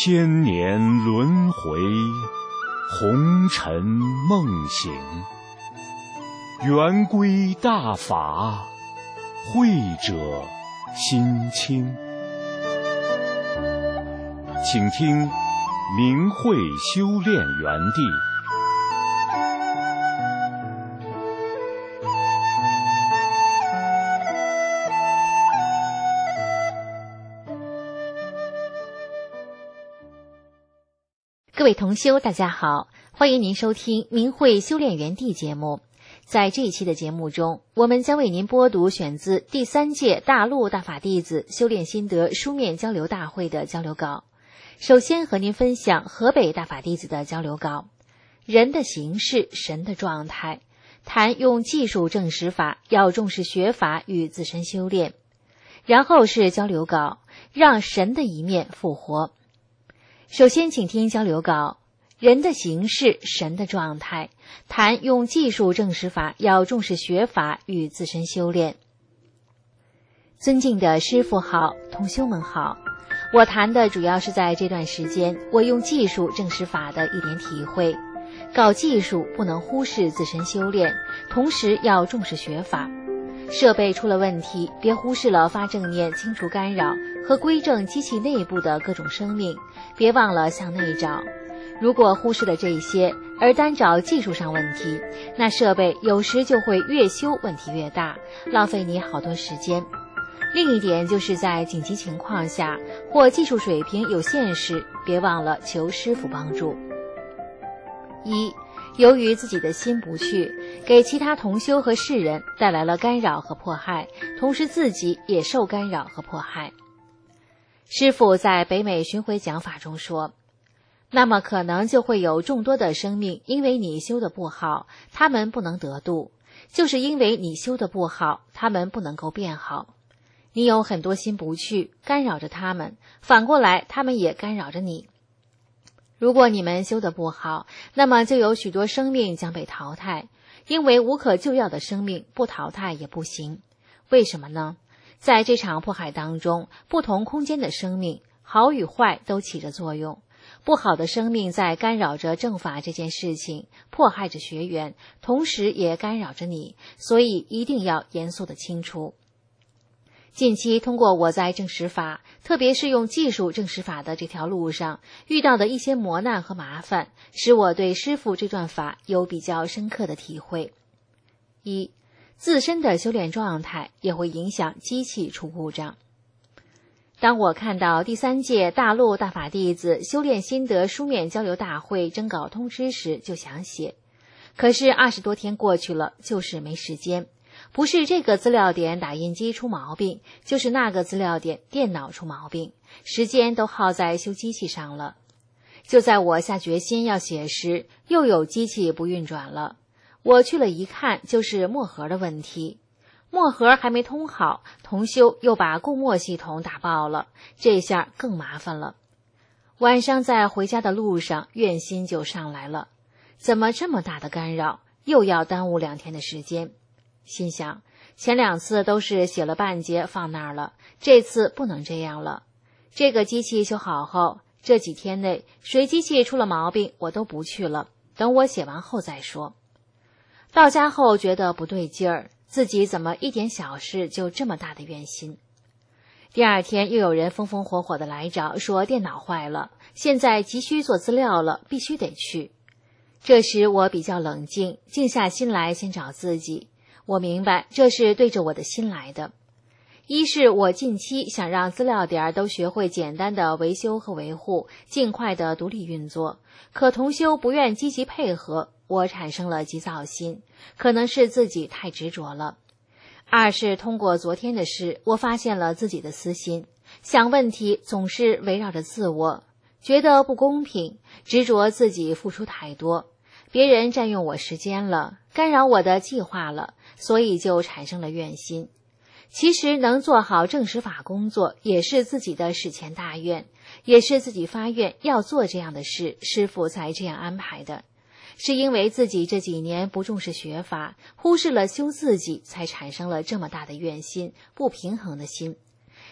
千年轮回，红尘梦醒，圆规大法，慧者心清。请听明慧修炼园地。 各位同修，大家好，欢迎您收听明慧修炼园地节目。在这一期的节目中，我们将为您播读选自第3届大陆大法弟子修炼心得书面交流大会的交流稿。首先和您分享河北大法弟子的交流稿：人的形式，神的状态，谈用技术证实法，要重视学法与自身修炼。然后是交流稿：让神的一面复活。首先请听交流稿：人的形式，神的状态，谈用技术证实法，要重视学法与自身修炼。尊敬的师父好，同修们好，我谈的主要是在这段时间我用技术证实法的一点体会。搞技术不能忽视自身修炼，同时要重视学法。设备出了问题，别忽视了发正念清除干扰和归正机器内部的各种生命，别忘了向内找。如果忽视了这些，而单找技术上问题，那设备有时就会越修问题越大，浪费你好多时间。另一点就是在紧急情况下或技术水平有限时，别忘了求师父帮助。一，由于自己的心不去，给其他同修和世人带来了干扰和迫害，同时自己也受干扰和迫害。师父在北美巡回讲法中说，那么可能就会有众多的生命因为你修得不好，他们不能得度，就是因为你修得不好，他们不能够变好。你有很多心不去，干扰着他们，反过来他们也干扰着你。如果你们修得不好，那么就有许多生命将被淘汰，因为无可救药的生命不淘汰也不行。为什么呢？在这场迫害当中，不同空间的生命，好与坏都起着作用。不好的生命在干扰着正法这件事情，迫害着学员，同时也干扰着你，所以一定要严肃地清除。近期通过我在证实法，特别是用技术证实法的这条路上遇到的一些磨难和麻烦，使我对师父这段法有比较深刻的体会。一，自身的修炼状态也会影响机器出故障。当我看到第3届大陆大法弟子修炼心得书面交流大会征稿通知时就想写，可是20多天过去了，就是没时间。不是这个资料点打印机出毛病，就是那个资料点电脑出毛病，时间都耗在修机器上了。就在我下决心要写时，又有机器不运转了。我去了一看，就是墨盒的问题。墨盒还没通好，同修又把供墨系统打爆了，这下更麻烦了。晚上在回家的路上，怨心就上来了。怎么这么大的干扰，又要耽误2天的时间？心想，前2次都是写了半截放那儿了，这次不能这样了。这个机器修好后，这几天内谁机器出了毛病，我都不去了，等我写完后再说。到家后觉得不对劲儿，自己怎么一点小事就这么大的怨心。第2天又有人风风火火的来找，说电脑坏了，现在急需做资料了，必须得去。这时我比较冷静，静下心来先找自己。我明白这是对着我的心来的。一是我近期想让资料点都学会简单的维修和维护，尽快的独立运作，可同修不愿积极配合，我产生了急躁心，可能是自己太执着了。二是通过昨天的事，我发现了自己的私心，想问题总是围绕着自我，觉得不公平，执着自己付出太多，别人占用我时间了，干扰我的计划了，所以就产生了怨心。其实能做好证实法工作，也是自己的始前大愿，也是自己发愿要做这样的事，师父才这样安排的。是因为自己这几年不重视学法，忽视了修自己，才产生了这么大的怨心，不平衡的心。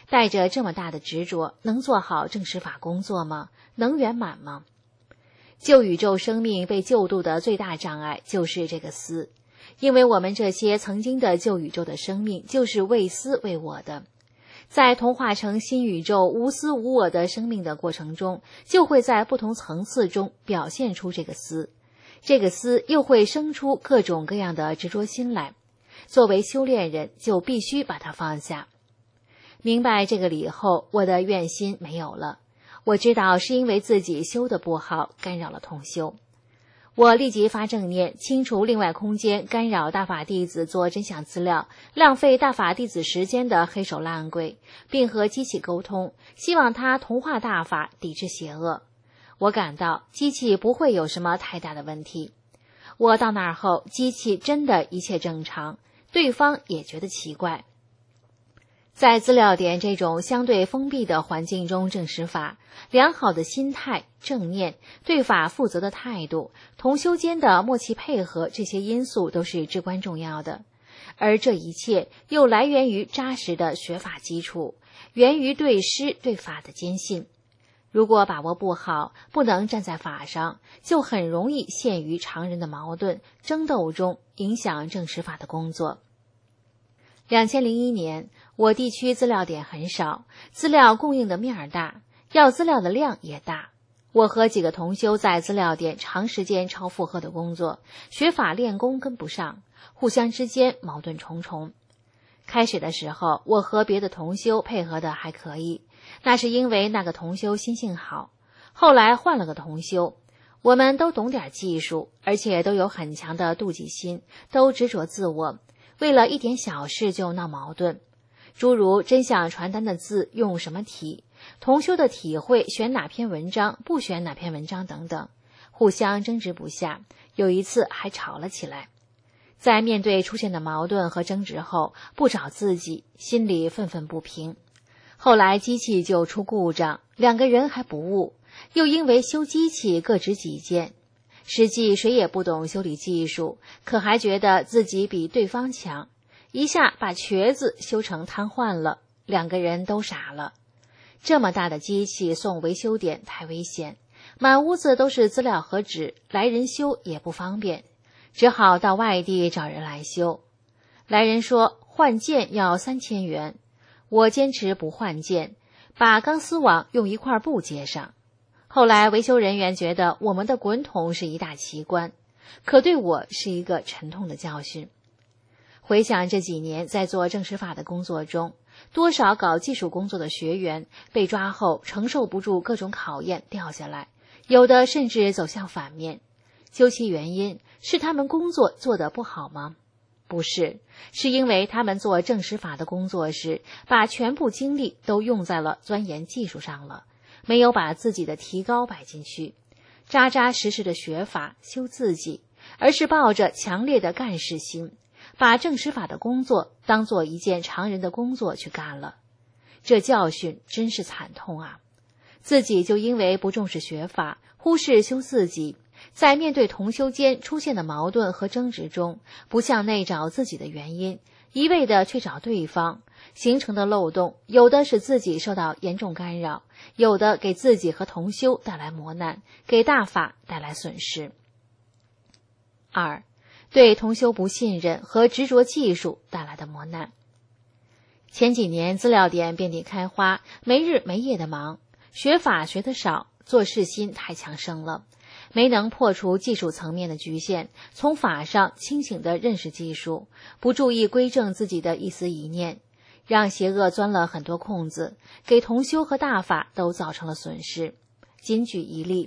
带着这么大的执着，能做好正实法工作吗？能圆满吗？救宇宙生命被救度的最大障碍就是这个私，因为我们这些曾经的救宇宙的生命就是为私为我的，在同化成新宇宙无私无我的生命的过程中，就会在不同层次中表现出这个私，这个私又会生出各种各样的执着心来，作为修炼人就必须把它放下。明白这个理后，我的怨心没有了，我知道是因为自己修得不好，干扰了同修。我立即发正念，清除另外空间干扰大法弟子做真相资料，浪费大法弟子时间的黑手烂鬼，并和机器沟通，希望他同化大法，抵制邪恶。我感到机器不会有什么太大的问题。我到那儿后，机器真的一切正常，对方也觉得奇怪。在资料点这种相对封闭的环境中证实法，良好的心态、正念、对法负责的态度、同修间的默契配合，这些因素都是至关重要的。而这一切又来源于扎实的学法基础，源于对师对法的坚信。如果把握不好，不能站在法上，就很容易陷于常人的矛盾争斗中，影响证实法的工作。2001年，我地区资料点很少，资料供应的面儿大，要资料的量也大。我和几个同修在资料点长时间超负荷的工作，学法练功跟不上，互相之间矛盾重重。开始的时候，我和别的同修配合的还可以，那是因为那个同修心性好。后来换了个同修，我们都懂点技术，而且都有很强的妒忌心，都执着自我，为了一点小事就闹矛盾，诸如真相传单的字用什么体，同修的体会选哪篇文章，不选哪篇文章等等，互相争执不下，有一次还吵了起来。在面对出现的矛盾和争执后，不找自己，心里愤愤不平。后来机器就出故障，两个人还不悟，又因为修机器各执己见，实际谁也不懂修理技术，可还觉得自己比对方强，一下把瘸子修成瘫痪了，两个人都傻了。这么大的机器送维修点太危险，满屋子都是资料和纸，来人修也不方便，只好到外地找人来修。来人说换件要3000元，我坚持不换件，把钢丝网用一块布接上。后来维修人员觉得我们的滚筒是一大奇观，可对我是一个沉痛的教训。回想这几年在做证实法的工作中，多少搞技术工作的学员被抓后承受不住各种考验掉下来，有的甚至走向反面。究其原因，是他们工作做得不好吗？不是，是因为他们做证实法的工作时，把全部精力都用在了钻研技术上了，没有把自己的提高摆进去，扎扎实实的学法修自己，而是抱着强烈的干事心，把证实法的工作当做一件常人的工作去干了。这教训真是惨痛啊！自己就因为不重视学法，忽视修自己，在面对同修间出现的矛盾和争执中，不向内找自己的原因，一味的去找对方，形成的漏洞，有的使自己受到严重干扰，有的给自己和同修带来磨难，给大法带来损失。2. 对同修不信任和执着技术带来的磨难。前几年资料点遍地开花，没日没夜的忙，学法学得少，做事心太强盛了，没能破除技术层面的局限，从法上清醒地认识技术，不注意归正自己的一思一念，让邪恶钻了很多空子，给同修和大法都造成了损失。仅举一例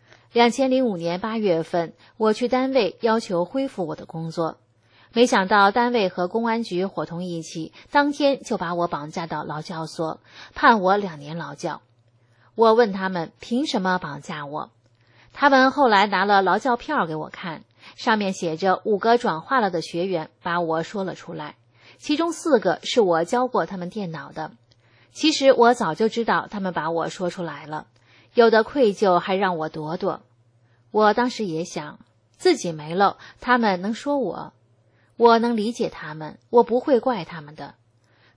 ，2005年8月份，我去单位要求恢复我的工作，没想到单位和公安局伙同一起，当天就把我绑架到劳教所，判我2年劳教。我问他们凭什么绑架我，他们后来拿了劳教票给我看，上面写着5个转化了的学员把我说了出来，其中4个是我教过他们电脑的。其实我早就知道他们把我说出来了，有的愧疚还让我躲躲。我当时也想，自己没漏，他们能说我能理解他们，我不会怪他们的。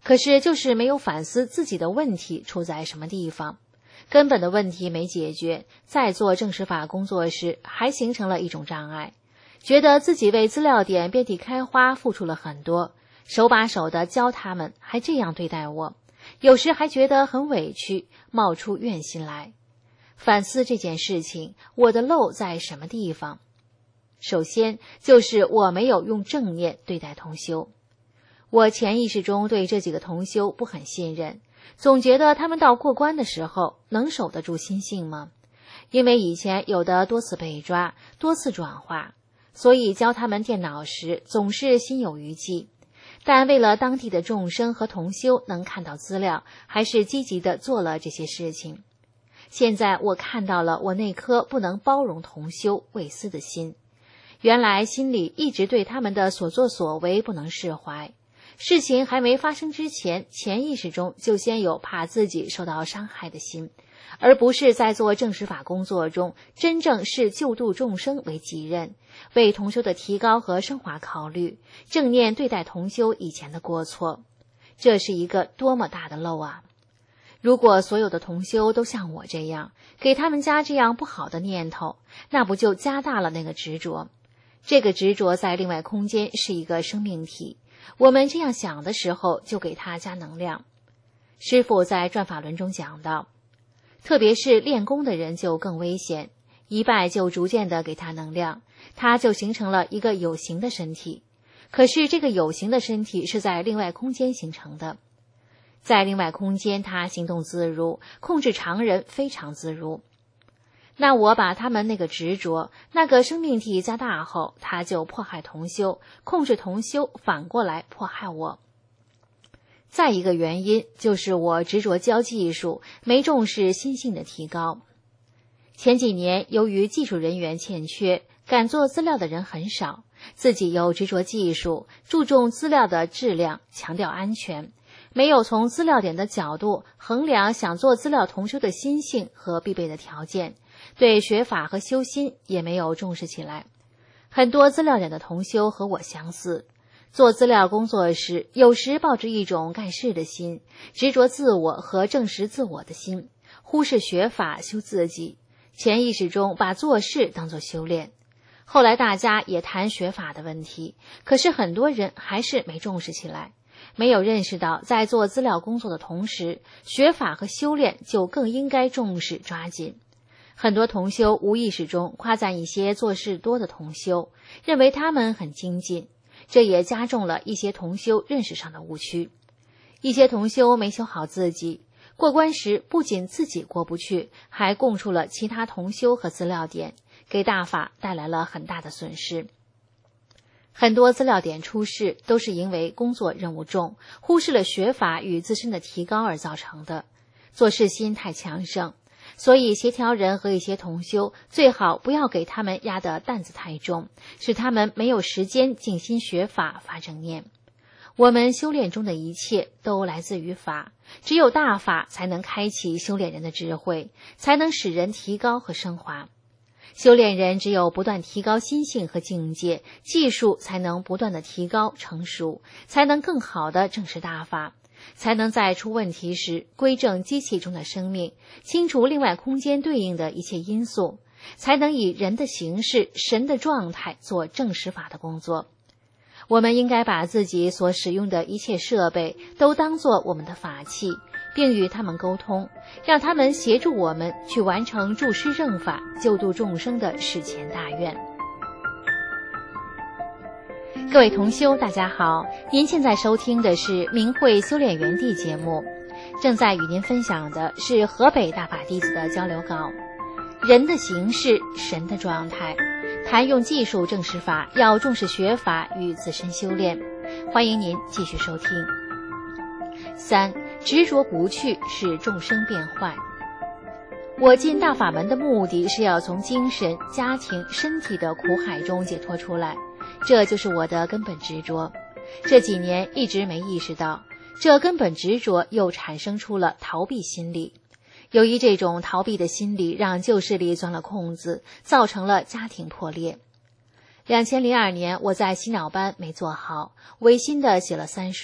可是就是没有反思自己的问题出在什么地方，根本的问题没解决，在做证实法工作时还形成了一种障碍，觉得自己为资料点遍地开花付出了很多，手把手地教他们，还这样对待我，有时还觉得很委屈，冒出怨心来。反思这件事情，我的漏在什么地方？首先就是我没有用正念对待同修。我潜意识中对这几个同修不很信任，总觉得他们到过关的时候能守得住心性吗？因为以前有的多次被抓，多次转化，所以教他们电脑时总是心有余悸。但为了当地的众生和同修能看到资料，还是积极地做了这些事情。现在我看到了我那颗不能包容同修为私的心，原来心里一直对他们的所作所为不能释怀，事情还没发生之前，潜意识中就先有怕自己受到伤害的心，而不是在做证实法工作中真正是救度众生为己任，为同修的提高和升华考虑，正念对待同修以前的过错。这是一个多么大的漏啊！如果所有的同修都像我这样，给他们加这样不好的念头，那不就加大了那个执着？这个执着在另外空间是一个生命体，我们这样想的时候，就给它加能量。师父在转法轮中讲到，特别是练功的人就更危险，一拜就逐渐的给他能量，他就形成了一个有形的身体。可是这个有形的身体是在另外空间形成的，在另外空间他行动自如，控制常人非常自如。那我把他们那个执着，那个生命体加大后，他就迫害同修，控制同修，反过来迫害我。再一个原因就是我执着教技术，没重视心性的提高。前几年由于技术人员欠缺，敢做资料的人很少，自己又执着技术，注重资料的质量，强调安全，没有从资料点的角度衡量想做资料同修的心性和必备的条件，对学法和修心也没有重视起来。很多资料点的同修和我相似，做资料工作时，有时抱着一种盖世的心，执着自我和证实自我的心，忽视学法修自己，潜意识中把做事当作修炼。后来大家也谈学法的问题，可是很多人还是没重视起来，没有认识到在做资料工作的同时，学法和修炼就更应该重视抓紧。很多同修无意识中夸赞一些做事多的同修，认为他们很精进，这也加重了一些同修认识上的误区。一些同修没修好自己，过关时不仅自己过不去，还供出了其他同修和资料点，给大法带来了很大的损失。很多资料点出事都是因为工作任务重，忽视了学法与自身的提高而造成的，做事心太强盛。所以协调人和一些同修最好不要给他们压的担子太重，使他们没有时间静心学法发正念。我们修炼中的一切都来自于法，只有大法才能开启修炼人的智慧，才能使人提高和升华。修炼人只有不断提高心性和境界，技术才能不断的提高成熟，才能更好的证实大法，才能在出问题时归正机器中的生命，清除另外空间对应的一切因素，才能以人的形式、神的状态做证实法的工作。我们应该把自己所使用的一切设备都当作我们的法器，并与他们沟通，让他们协助我们去完成助师正法、救度众生的世前大愿。各位同修大家好，您现在收听的是明慧修炼园地节目，正在与您分享的是河北大法弟子的交流稿，人的形式，神的状态，谈用技术证实法，要重视学法与自身修炼。欢迎您继续收听。3. 执着不去，使众生变坏。我进大法门的目的是要从精神、家庭、身体的苦海中解脱出来，这就是我的根本执着。这几年一直没意识到，这根本执着又产生出了逃避心理。由于这种逃避的心理让旧势力钻了空子，造成了家庭破裂。2002年我在洗脑班没做好，违心的写了3书，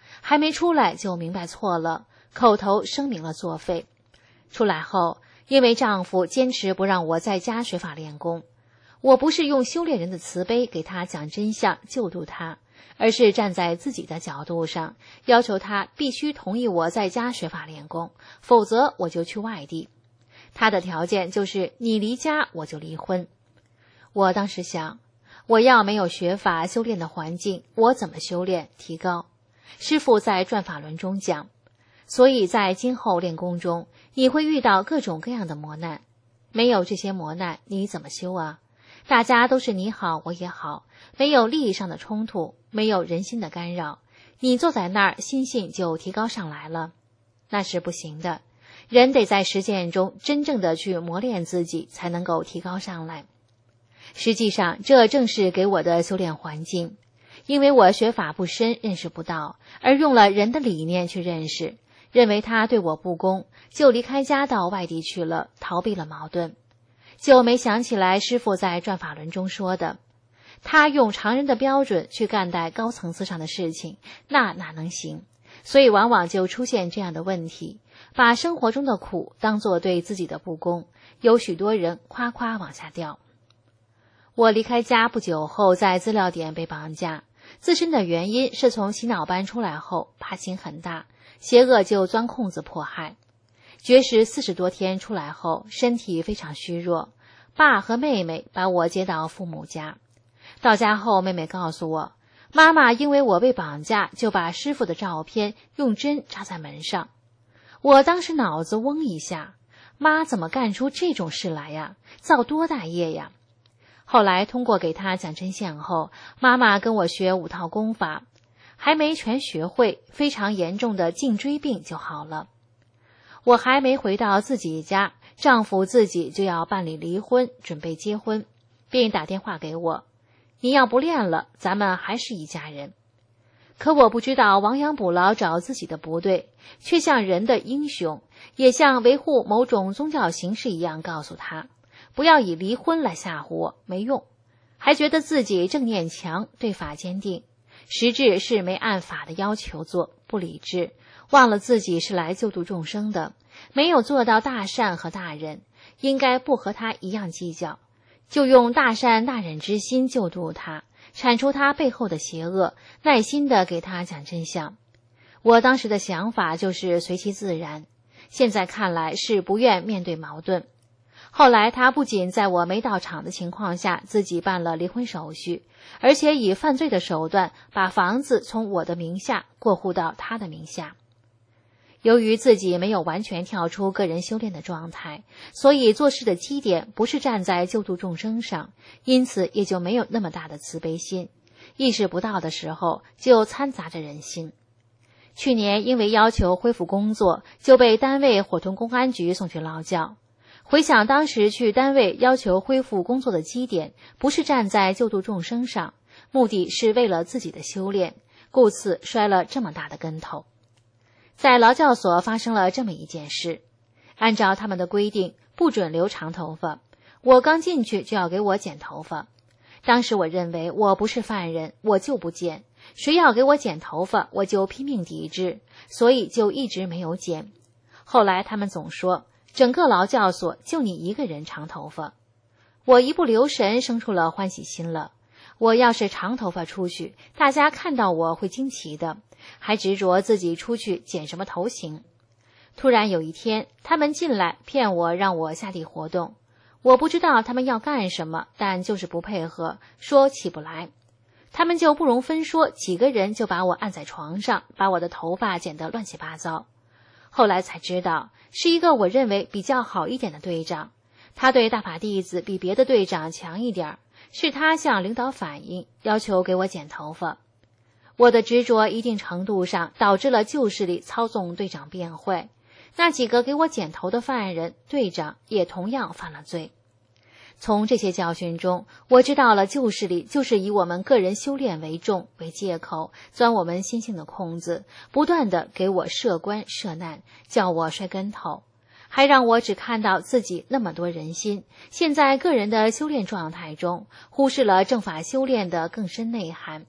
还没出来就明白错了，口头声明了作废。出来后，因为丈夫坚持不让我在家学法练功，我不是用修炼人的慈悲给他讲真相救度他，而是站在自己的角度上，要求他必须同意我在家学法练功，否则我就去外地。他的条件就是你离家我就离婚。我当时想，我要没有学法修炼的环境，我怎么修炼提高？师父在转法轮中讲，所以在今后练功中，你会遇到各种各样的磨难，没有这些磨难，你怎么修啊？大家都是你好我也好，没有利益上的冲突，没有人心的干扰，你坐在那儿心性就提高上来了，那是不行的。人得在实践中真正的去磨练自己，才能够提高上来。实际上，这正是给我的修炼环境，因为我学法不深，认识不到，而用了人的理念去认识，认为他对我不公，就离开家到外地去了，逃避了矛盾。就没想起来师父在转法轮中说的，他用常人的标准去干待高层次上的事情，那哪能行？所以往往就出现这样的问题，把生活中的苦当作对自己的不公，有许多人夸夸往下掉。我离开家不久后，在资料点被绑架，自身的原因是从洗脑班出来后怕心很大，邪恶就钻空子迫害。绝食40多天出来后，身体非常虚弱，爸和妹妹把我接到父母家。到家后，妹妹告诉我，妈妈因为我被绑架，就把师父的照片用针插在门上。我当时脑子嗡一下，妈怎么干出这种事来呀？造多大业呀？后来通过给她讲真相后，妈妈跟我学5套功法，还没全学会，非常严重的颈椎病就好了。我还没回到自己家，丈夫自己就要办理离婚，准备结婚，并打电话给我，你要不练了，咱们还是一家人。可我不知道亡羊补牢找自己的不对，却像人的英雄，也像维护某种宗教形式一样告诉他，不要以离婚来吓唬我，没用。还觉得自己正念强，对法坚定，实质是没按法的要求做，不理智，忘了自己是来救度众生的，没有做到大善和大忍，应该不和他一样计较，就用大善大忍之心救度他，铲除他背后的邪恶，耐心地给他讲真相。我当时的想法就是随其自然，现在看来是不愿面对矛盾。后来他不仅在我没到场的情况下自己办了离婚手续，而且以犯罪的手段把房子从我的名下过户到他的名下。由于自己没有完全跳出个人修炼的状态，所以做事的基点不是站在救度众生上，因此也就没有那么大的慈悲心，意识不到的时候就掺杂着人心。去年因为要求恢复工作，就被单位伙同公安局送去劳教。回想当时去单位要求恢复工作的基点，不是站在救度众生上，目的是为了自己的修炼，故此摔了这么大的跟头。在劳教所发生了这么一件事，按照他们的规定，不准留长头发，我刚进去就要给我剪头发。当时我认为我不是犯人，我就不剪，谁要给我剪头发，我就拼命抵制，所以就一直没有剪。后来他们总说，整个劳教所就你一个人长头发，我一不留神生出了欢喜心了。我要是长头发出去，大家看到我会惊奇的，还执着自己出去剪什么头型。突然有一天，他们进来骗我，让我下地活动。我不知道他们要干什么，但就是不配合，说起不来。他们就不容分说，几个人就把我按在床上，把我的头发剪得乱七八糟。后来才知道，是一个我认为比较好一点的队长，他对大法弟子比别的队长强一点，是他向领导反映，要求给我剪头发。我的执着一定程度上导致了旧势力操纵队长辩会，那几个给我剪头的犯人，队长也同样犯了罪。从这些教训中，我知道了旧势力就是以我们个人修炼为重为借口，钻我们心性的空子，不断地给我设关设难，叫我摔跟头，还让我只看到自己那么多人心，现在个人的修炼状态中忽视了正法修炼的更深内涵。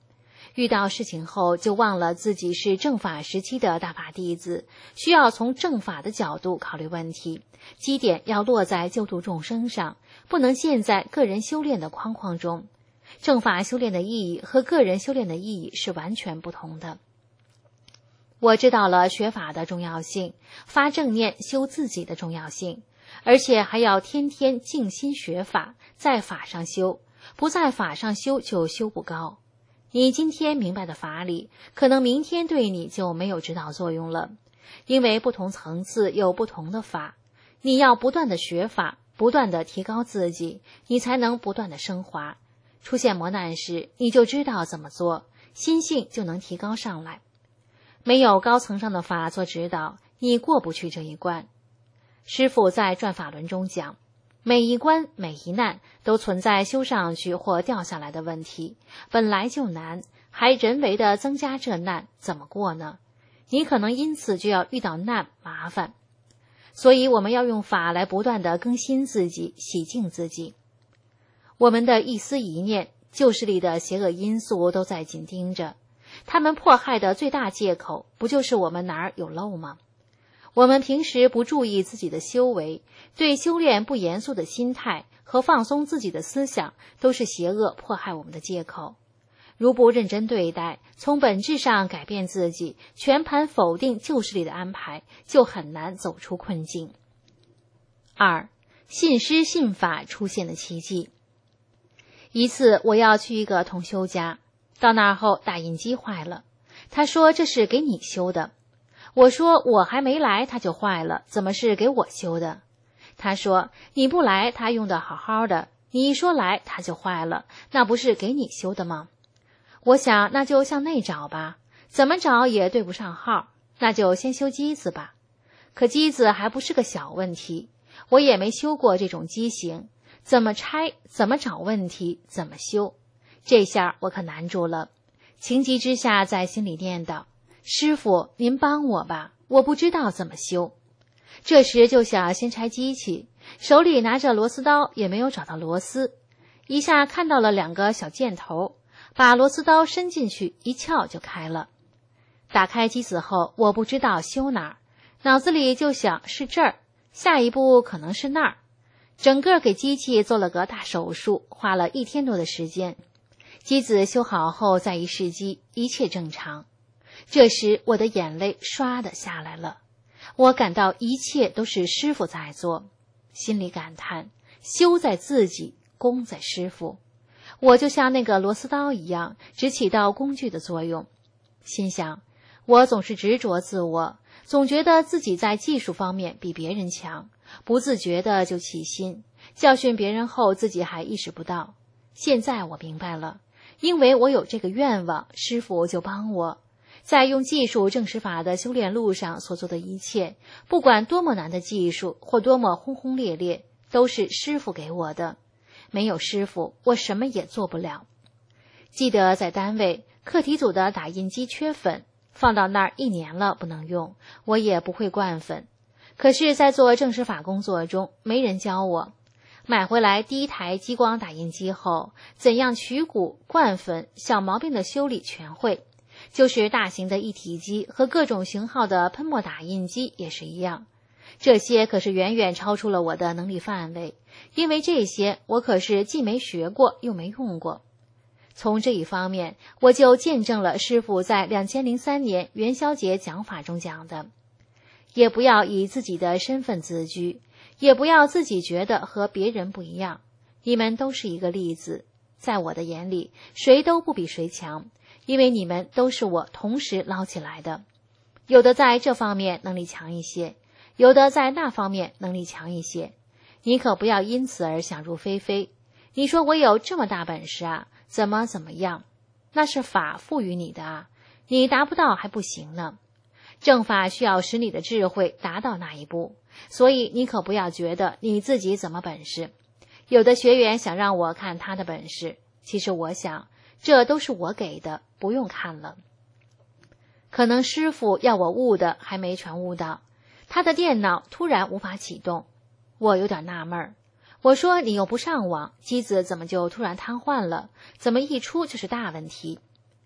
遇到事情后就忘了自己是正法时期的大法弟子，需要从正法的角度考虑问题，基点要落在救度众生上，不能陷在个人修炼的框框中。正法修炼的意义和个人修炼的意义是完全不同的。我知道了学法的重要性，发正念修自己的重要性，而且还要天天静心学法，在法上修，不在法上修就修不高。你今天明白的法理，可能明天对你就没有指导作用了，因为不同层次有不同的法。你要不断的学法，不断的提高自己，你才能不断的升华。出现磨难时，你就知道怎么做，心性就能提高上来。没有高层上的法做指导，你过不去这一关。师父在转法轮中讲，每一关每一难都存在修上去或掉下来的问题，本来就难，还人为的增加这难，怎么过呢？你可能因此就要遇到难麻烦。所以我们要用法来不断的更新自己，洗净自己。我们的一丝一念，旧势力的邪恶因素都在紧盯着，他们迫害的最大借口不就是我们哪儿有漏吗？我们平时不注意自己的修为，对修炼不严肃的心态和放松自己的思想，都是邪恶迫害我们的借口。如不认真对待，从本质上改变自己，全盘否定旧势力的安排，就很难走出困境。2. 信师信法出现的奇迹。一次我要去一个同修家，到那儿后打印机坏了，他说这是给你修的。我说我还没来他就坏了，怎么是给我修的？他说你不来他用的好好的，你一说来他就坏了，那不是给你修的吗？我想那就向内找吧，怎么找也对不上号，那就先修机子吧。可机子还不是个小问题，我也没修过这种机型，怎么拆，怎么找问题，怎么修？这下我可难住了，情急之下在心里念叨，师父您帮我吧，我不知道怎么修。这时就想先拆机器，手里拿着螺丝刀也没有找到螺丝，一下看到了2个小箭头，把螺丝刀伸进去一撬就开了。打开机子后，我不知道修哪儿，脑子里就想是这儿，下一步可能是那儿，整个给机器做了个大手术，花了1天多的时间。机子修好后再一试机，一切正常。这时我的眼泪唰的下来了，我感到一切都是师父在做，心里感叹，修在自己，功在师父。我就像那个螺丝刀一样，只起到工具的作用。心想，我总是执着自我，总觉得自己在技术方面比别人强，不自觉的就起心，教训别人后自己还意识不到。现在我明白了，因为我有这个愿望，师父就帮我。在用技术正实法的修炼路上所做的一切，不管多么难的技术或多么轰轰烈烈，都是师父给我的。没有师父，我什么也做不了。记得在单位，课题组的打印机缺粉，放到那儿1年了不能用，我也不会灌粉。可是在做正实法工作中，没人教我。买回来第1台激光打印机后，怎样取骨、灌粉、小毛病的修理全会。就是大型的一体机和各种型号的喷墨打印机也是一样，这些可是远远超出了我的能力范围，因为这些我可是既没学过又没用过。从这一方面，我就见证了师父在2003年元宵节讲法中讲的，也不要以自己的身份自居，也不要自己觉得和别人不一样，你们都是一个例子，在我的眼里，谁都不比谁强，因为你们都是我同时捞起来的，有的在这方面能力强一些，有的在那方面能力强一些，你可不要因此而想入非非。你说我有这么大本事啊，怎么样？那是法赋予你的啊，你达不到还不行呢。正法需要使你的智慧达到那一步，所以你可不要觉得你自己怎么本事。有的学员想让我看他的本事，其实我想，这都是我给的，不用看了。可能师父要我悟的还没全悟到，他的电脑突然无法启动，我有点纳闷。我说你又不上网，机子怎么就突然瘫痪了？怎么一出就是大问题？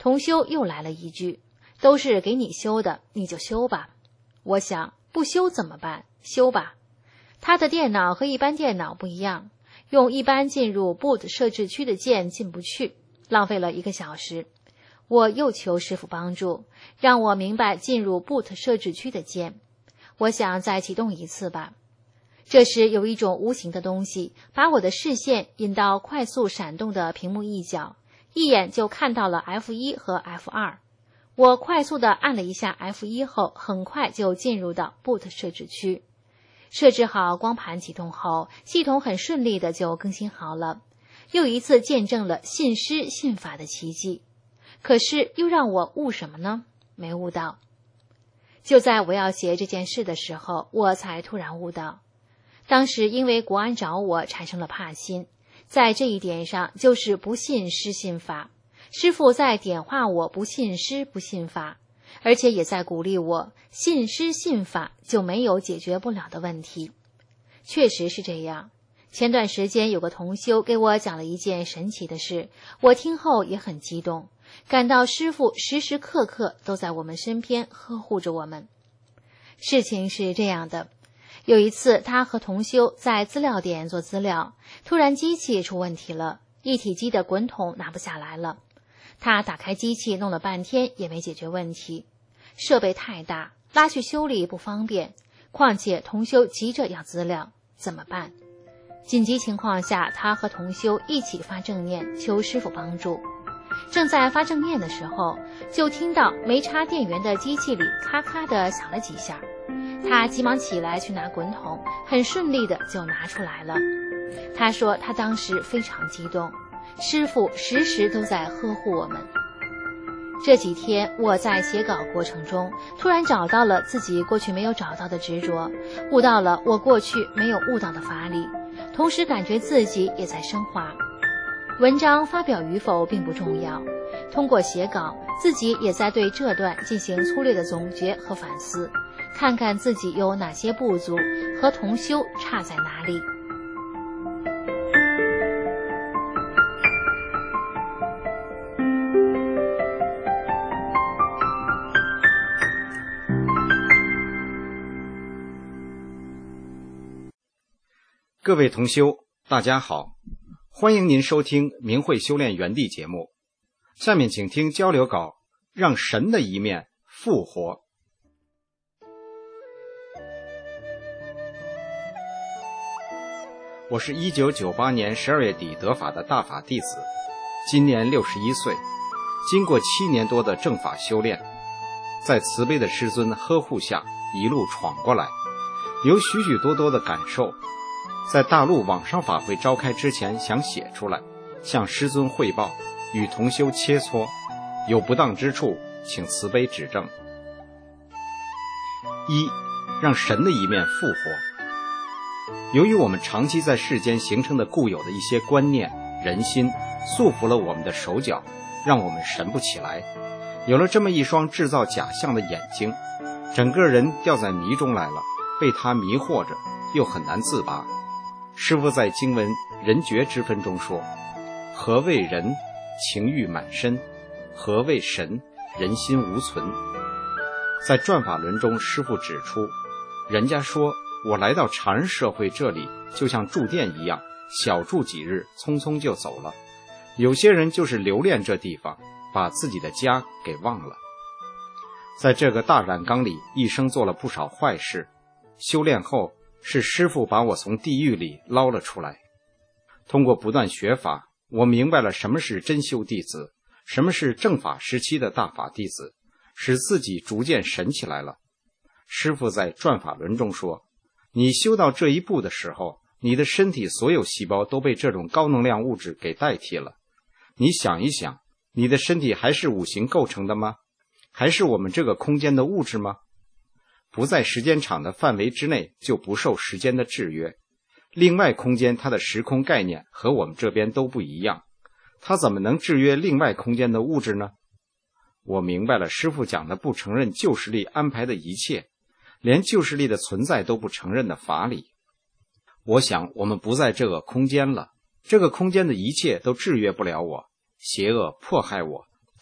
同修又来了一句，都是给你修的，你就修吧。我想，不修怎么办？修吧。他的电脑和一般电脑不一样，用一般进入 boot 设置区的键进不去，浪费了1个小时。我又求师父帮助，让我明白进入 boot 设置区的键。我想再启动一次吧。这时有一种无形的东西把我的视线引到快速闪动的屏幕一角，一眼就看到了 F1 和 F2。我快速地按了一下 F1 后，很快就进入到 boot 设置区。设置好光盘启动后，系统很顺利的就更新好了，又一次见证了信师信法的奇迹。可是又让我悟什么呢？没悟到。就在我要写这件事的时候，我才突然悟到，当时因为国安找我产生了怕心，在这一点上就是不信师信法。师父在点化我不信师不信法，而且也在鼓励我信师信法就没有解决不了的问题。确实是这样。前段时间有个同修给我讲了一件神奇的事，我听后也很激动，感到师父时时刻刻都在我们身边呵护着我们。事情是这样的，有一次他和同修在资料点做资料，突然机器出问题了，一体机的滚筒拿不下来了。他打开机器弄了半天也没解决问题，设备太大，拉去修理不方便，况且同修急着要资料，怎么办？紧急情况下，他和同修一起发正念，求师父帮助。正在发正念的时候，就听到没插电源的机器里咔咔地响了几下。他急忙起来去拿滚筒，很顺利的就拿出来了。他说他当时非常激动，师父时时都在呵护我们。这几天我在写稿过程中，突然找到了自己过去没有找到的执着，悟到了我过去没有悟到的法理，同时感觉自己也在升华。文章发表与否并不重要，通过写稿，自己也在对这段进行粗略的总结和反思，看看自己有哪些不足，和同修差在哪里。 各位同修，大家好，欢迎您收听明慧修炼园地节目。下面请听交流稿，让神的一面复活。我是1998年12月底得法的大法弟子，今年61岁，经过7年多的正法修炼，在慈悲的师尊呵护下一路闯过来，有许许多多的感受，在大陆网上法会召开之前想写出来，向师尊汇报，与同修切磋，有不当之处请慈悲指正。一，让神的一面复活。由于我们长期在世间形成的固有的一些观念、人心，束缚了我们的手脚，让我们神不起来。有了这么一双制造假象的眼睛，整个人掉在迷中来了，被他迷惑着，又很难自拔。师父在经文人觉之分中说，何谓人？情欲满身。何谓神？人心无存。在转法轮中，师父指出，人家说我来到常人社会这里就像住店一样，小住几日匆匆就走了。有些人就是留恋这地方，把自己的家给忘了。在这个大染缸里一生做了不少坏事，修炼后是师父把我从地狱里捞了出来。通过不断学法，我明白了什么是真修弟子，什么是正法时期的大法弟子，使自己逐渐神起来了。师父在转法轮中说，你修到这一步的时候，你的身体所有细胞都被这种高能量物质给代替了。你想一想，你的身体还是五行构成的吗？还是我们这个空间的物质吗？不在时间场的范围之内，就不受时间的制约。另外空间它的时空概念和我们这边都不一样，它怎么能制约另外空间的物质呢？我明白了师父讲的不承认旧势力安排的一切，连旧势力的存在都不承认的法理。我想我们不在这个空间了，这个空间的一切都制约不了我，邪恶迫害我，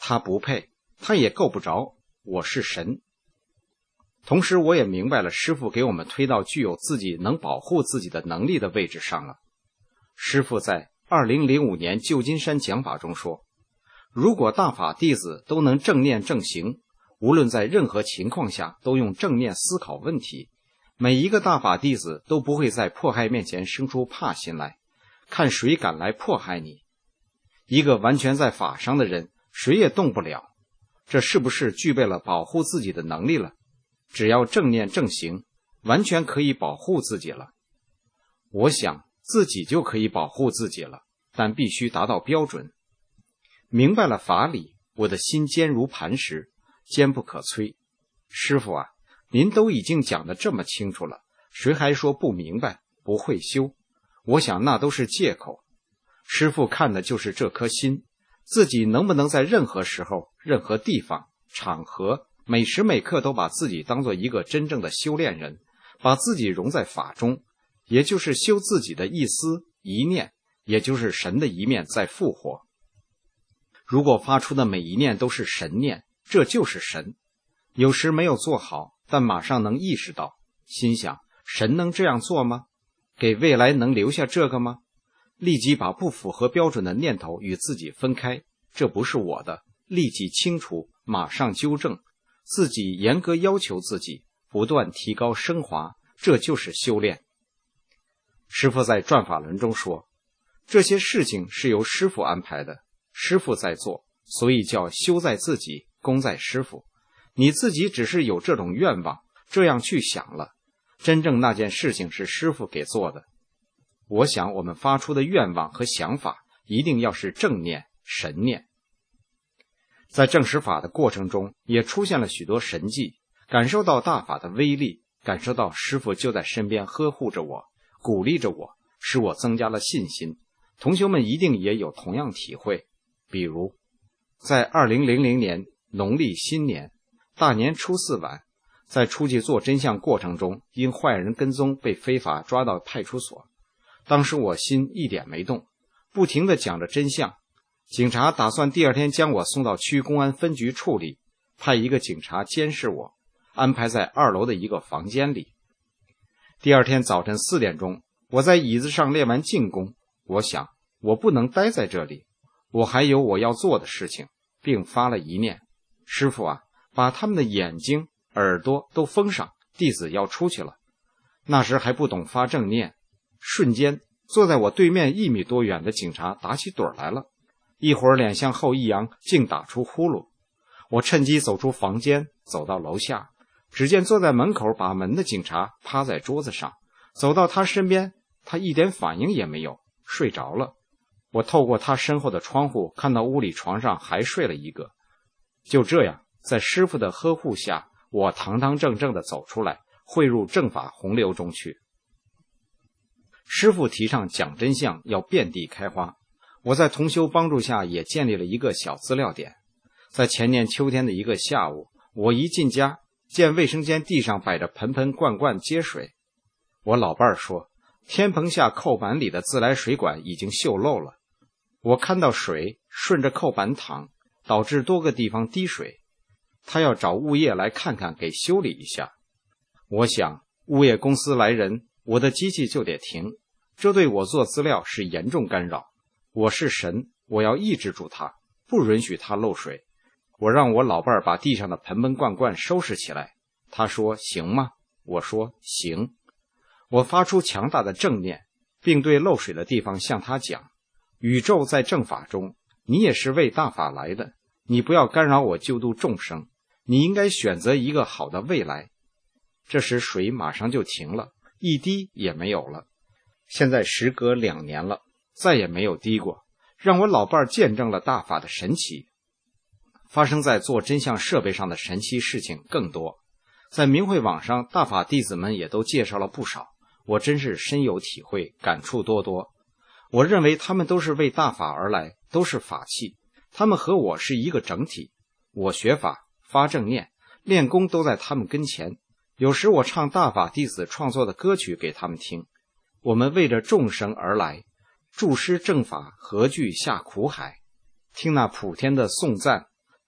他不配，他也够不着，我是神。同时我也明白了，师父给我们推到具有自己能保护自己的能力的位置上了。师父在2005年旧金山讲法中说，如果大法弟子都能正念正行，无论在任何情况下都用正念思考问题，每一个大法弟子都不会在迫害面前生出怕心来，看谁敢来迫害你。一个完全在法上的人，谁也动不了，这是不是具备了保护自己的能力了？只要正念正行，完全可以保护自己了。我想自己就可以保护自己了，但必须达到标准。明白了法理，我的心坚如磐石，坚不可摧。师父啊，您都已经讲得这么清楚了，谁还说不明白，不会修？我想那都是借口。师父看的就是这颗心，自己能不能在任何时候、任何地方、场合，每时每刻都把自己当作一个真正的修炼人，把自己融在法中，也就是修自己的一思一念，也就是神的一面在复活。如果发出的每一念都是神念，这就是神。有时没有做好，但马上能意识到，心想神能这样做吗？给未来能留下这个吗？立即把不符合标准的念头与自己分开，这不是我的，立即清除，马上纠正，自己严格要求自己，不断提高升华，这就是修炼。师父在转法轮中说，这些事情是由师父安排的，师父在做，所以叫修在自己，功在师父。你自己只是有这种愿望，这样去想了，真正那件事情是师父给做的。我想我们发出的愿望和想法一定要是正念、神念。在证实法的过程中，也出现了许多神迹，感受到大法的威力，感受到师父就在身边呵护着我，鼓励着我，使我增加了信心。同学们一定也有同样体会。比如在2000年农历新年大年初4晚，在出去做真相过程中，因坏人跟踪被非法抓到派出所。当时我心一点没动，不停地讲着真相。警察打算第二天将我送到区公安分局处理，派一个警察监视我，安排在2楼的一个房间里。第二天早晨4点钟，我在椅子上练完静功，我想我不能待在这里，我还有我要做的事情，并发了一念，师父啊，把他们的眼睛、耳朵都封上，弟子要出去了。那时还不懂发正念，瞬间坐在我对面1米多远的警察打起盹来了，一会儿脸向后一扬，竟打出呼噜。我趁机走出房间，走到楼下，只见坐在门口把门的警察趴在桌子上，走到他身边，他一点反应也没有，睡着了。我透过他身后的窗户看到屋里床上还睡了一个。就这样，在师父的呵护下，我堂堂正正地走出来，汇入正法洪流中去。师父提倡讲真相要遍地开花，我在同修帮助下也建立了一个小资料点。在前年秋天的一个下午，我一进家，见卫生间地上摆着盆盆罐罐接水。我老伴儿说，天棚下扣板里的自来水管已经锈漏了。我看到水顺着扣板淌，导致多个地方滴水，他要找物业来看看，给修理一下。我想物业公司来人，我的机器就得停，这对我做资料是严重干扰。我是神，我要抑制住它，不允许它漏水。我让我老伴儿把地上的盆盆罐罐收拾起来，他说行吗？我说行。我发出强大的正念，并对漏水的地方向他讲，宇宙在正法中，你也是为大法来的，你不要干扰我救度众生，你应该选择一个好的未来。这时水马上就停了，一滴也没有了。现在时隔2年了，再也没有滴过，让我老伴儿见证了大法的神奇。发生在做真相设备上的神奇事情更多，在明慧网上大法弟子们也都介绍了不少，我真是深有体会，感触多多。我认为他们都是为大法而来，都是法器，他们和我是一个整体。我学法、发正念、练功都在他们跟前，有时我唱大法弟子创作的歌曲给他们听。我们为着众生而来，注师正法，何惧下苦海。听那普天的颂赞，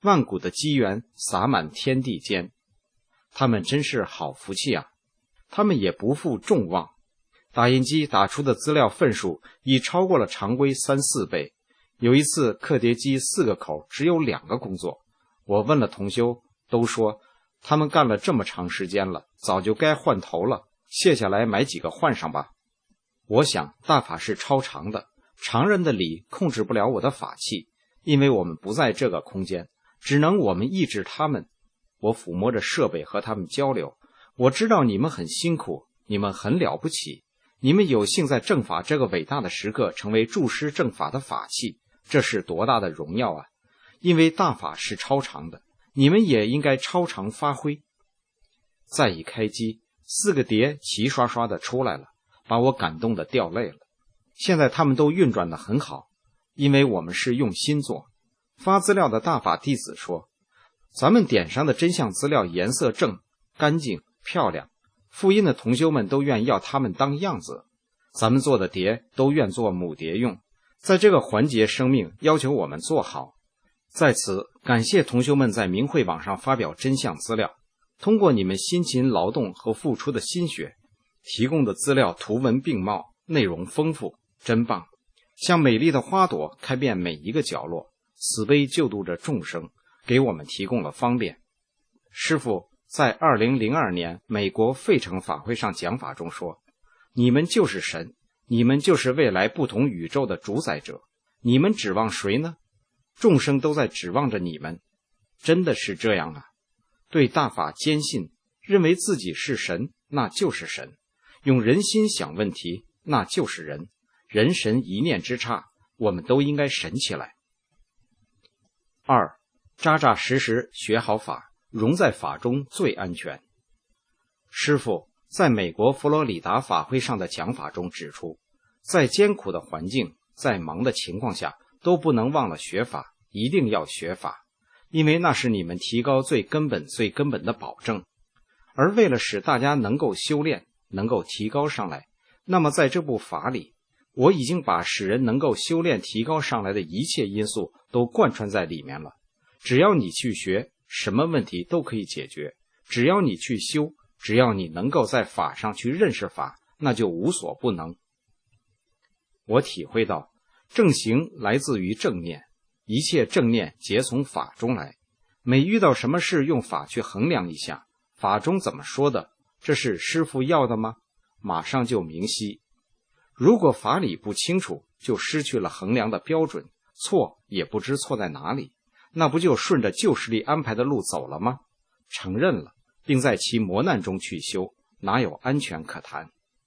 万古的机缘洒满天地间。他们真是好福气啊！他们也不负众望，打印机打出的资料份数已超过了常规3、4倍。有一次刻碟机4个口只有2个工作，我问了同修，都说他们干了这么长时间了，早就该换头了，卸下来买几个换上吧。我想大法是超常的，常人的理控制不了我的法器，因为我们不在这个空间，只能我们抑制他们。我抚摸着设备和他们交流，我知道你们很辛苦，你们很了不起，你们有幸在正法这个伟大的时刻成为注释正法的法器，这是多大的荣耀啊！因为大法是超常的，你们也应该超常发挥。再一开机，4个碟齐刷刷的出来了，把我感动的掉泪了。现在他们都运转得很好，因为我们是用心做。发资料的大法弟子说，咱们点上的真相资料颜色正、干净、漂亮，复印的同修们都愿要他们当样子。咱们做的碟都愿做母碟用，在这个环节生命要求我们做好。在此感谢同修们在明慧网上发表真相资料，通过你们辛勤劳动和付出的心血，提供的资料图文并茂，内容丰富，真棒！像美丽的花朵开遍每一个角落，慈悲救度着众生，给我们提供了方便。师父在2002年美国费城法会上讲法中说，你们就是神，你们就是未来不同宇宙的主宰者，你们指望谁呢？众生都在指望着你们。真的是这样啊！对大法坚信，认为自己是神，那就是神；用人心想问题，那就是人。人神一念之差，我们都应该神起来。2，扎扎实实学好法，融在法中最安全。师父在美国佛罗里达法会上的讲法中指出，在艰苦的环境，在忙的情况下，都不能忘了学法，一定要学法，因为那是你们提高最根本的保证。而为了使大家能够修炼，能够提高上来，那么在这部法里，我已经把使人能够修炼提高上来的一切因素都贯穿在里面了。只要你去学，什么问题都可以解决；只要你去修，只要你能够在法上去认识法，那就无所不能。我体会到，正行来自于正念，一切正念皆从法中来。每遇到什么事，用法去衡量一下，法中怎么说的，这是师父要的吗？马上就明晰。如果法理不清楚，就失去了衡量的标准，错也不知错在哪里，那不就顺着旧势力安排的路走了吗？承认了，并在其磨难中去修，哪有安全可谈？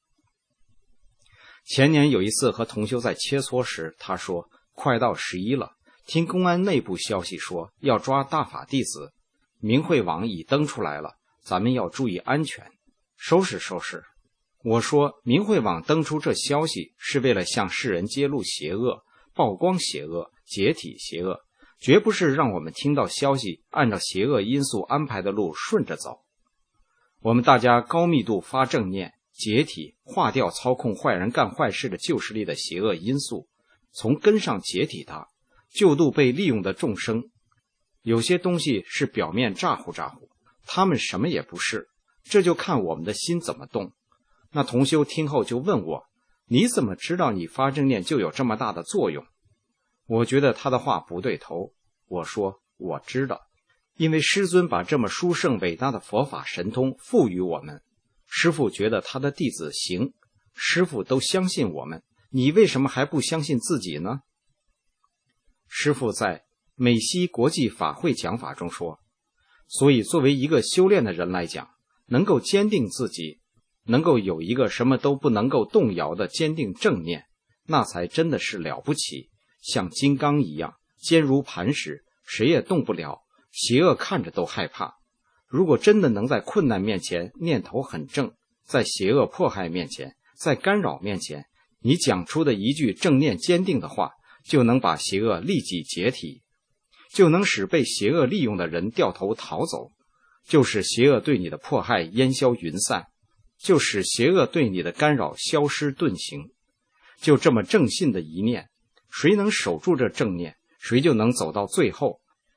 前年有一次和同修在切磋时，他说快到11了，听公安内部消息说要抓大法弟子，明慧网已登出来了，咱们要注意安全，收拾收拾。我说明慧网登出这消息是为了向世人揭露邪恶，曝光邪恶，解体邪恶，绝不是让我们听到消息按照邪恶因素安排的路顺着走。我们大家高密度发正念，解体化掉操控坏人干坏事的旧势力的邪恶因素，从根上解体它，救度被利用的众生。有些东西是表面咋呼咋呼，他们什么也不是，这就看我们的心怎么动。那同修听后就问我，你怎么知道你发正念就有这么大的作用？我觉得他的话不对头。我说我知道，因为师尊把这么殊胜伟大的佛法神通赋予我们，师父觉得他的弟子行，师父都相信我们，你为什么还不相信自己呢？师父在美西国际法会讲法中说，所以作为一个修炼的人来讲，能够坚定自己，能够有一个什么都不能够动摇的坚定正念，那才真的是了不起，像金刚一样坚如磐石，谁也动不了，邪恶看着都害怕。如果真的能在困难面前念头很正，在邪恶迫害面前，在干扰面前，你讲出的一句正念坚定的话，就能把邪恶立即解体，就能使被邪恶利用的人掉头逃走，就使邪恶对你的迫害烟消云散，就使邪恶对你的干扰消失遁形。就这么正信的一念，谁能守住这正念，谁就能走到最后，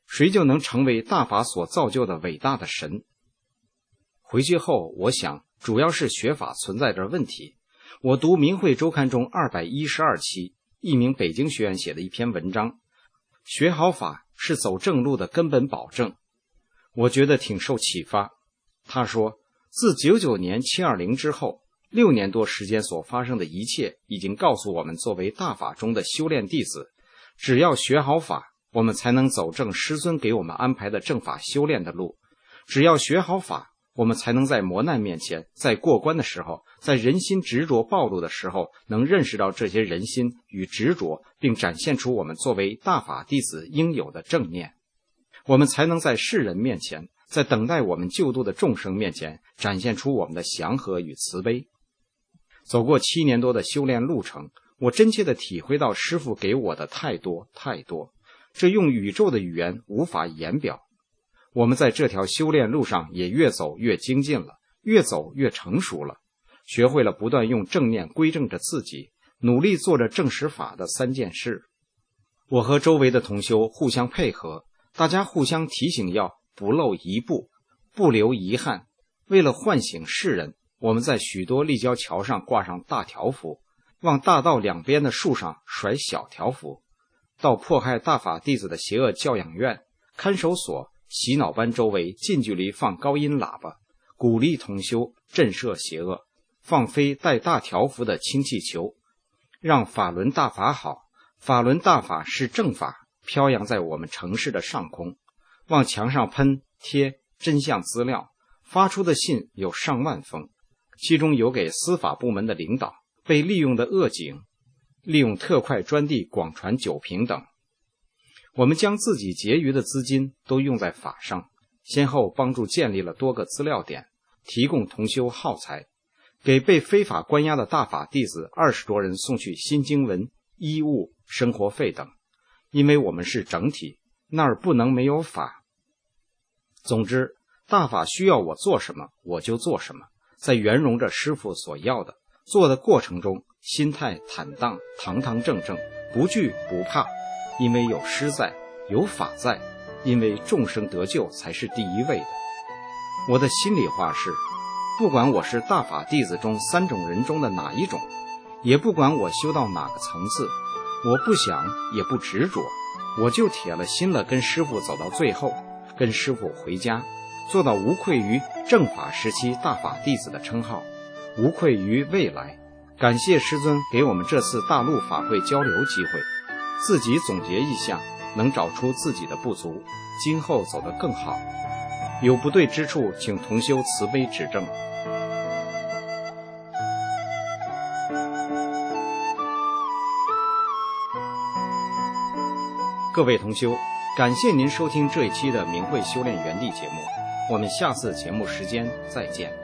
谁就能成为大法所造就的伟大的神。回去后，我想主要是学法存在着问题。我读《明慧周刊》中212期，一名北京学员写的一篇文章，学好法是走正路的根本保证。我觉得挺受启发。他说，自99年720之后，6年多时间所发生的一切，已经告诉我们，作为大法中的修炼弟子，只要学好法，我们才能走正师尊给我们安排的正法修炼的路。只要学好法，我们才能在磨难面前，在过关的时候，在人心执着暴露的时候，能认识到这些人心与执着，并展现出我们作为大法弟子应有的正念。我们才能在世人面前，在等待我们救度的众生面前，展现出我们的祥和与慈悲。走过7年多的修炼路程，我真切地体会到师父给我的太多太多，这用宇宙的语言无法言表。我们在这条修炼路上也越走越精进了，越走越成熟了，学会了不断用正念归正着自己，努力做着正实法的3件事。我和周围的同修互相配合，大家互相提醒要不漏一步，不留遗憾。为了唤醒世人，我们在许多立交桥上挂上大条幅，往大道两边的树上甩小条幅，到迫害大法弟子的邪恶教养院、看守所、洗脑班周围近距离放高音喇叭，鼓励同修震慑邪恶，放飞带大条幅的氢气球，让法轮大法好。法轮大法是正法，飘扬在我们城市的上空，往墙上喷贴真相资料，发出的信有上万封，其中有给司法部门的领导、被利用的恶警、利用特快专递广传酒瓶等。我们将自己结余的资金都用在法上，先后帮助建立了多个资料点，提供同修耗材，给被非法关押的大法弟子20多人送去新经文、衣物、生活费等。因为我们是整体，那儿不能没有法。总之，大法需要我做什么，我就做什么，在圆融着师父所要的，做的过程中，心态坦荡，堂堂正正，不惧不怕，因为有师在，有法在，因为众生得救才是第一位的。我的心里话是，不管我是大法弟子中3种人中的哪一种，也不管我修到哪个层次，我不想也不执着，我就铁了心了跟师父走到最后，跟师父回家，做到无愧于正法时期大法弟子的称号，无愧于未来。感谢师尊给我们这次大陆法会交流机会，自己总结一下，能找出自己的不足，今后走得更好。有不对之处，请同修慈悲指正。各位同修，感谢您收听这一期的明慧修炼园地节目，我们下次节目时间再见。